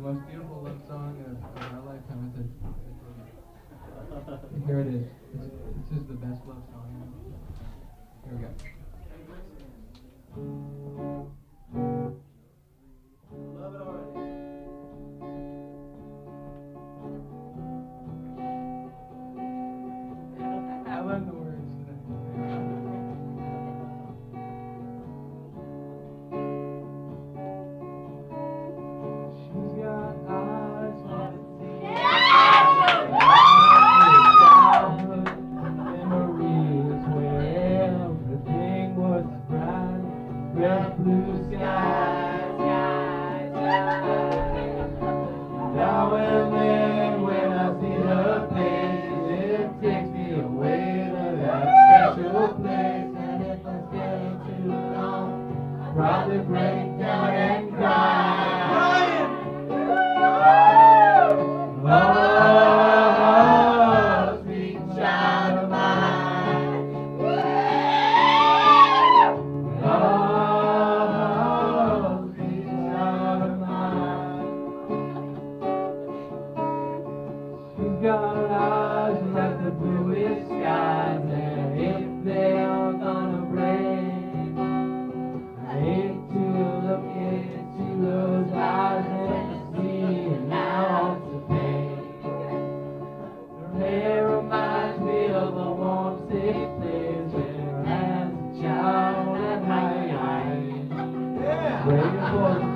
most beautiful love song of our lifetime. Here it is. This is the best love song ever. Here we go. Love it already. I love the words today. She's got eyes like memories where everything was bright, red blue skies, now and then when I see her face, it takes me away to that special place. And if I stay too long, I'll probably break down and cry. Oh, sweet child of mine. Oh, sweet child of mine. She's got eyes like the bluest skies, and if they're gonna break, I hate to look into those eyes and see an ounce of pain. Her hair reminds me of a warm, safe place where as a child at night, waiting for the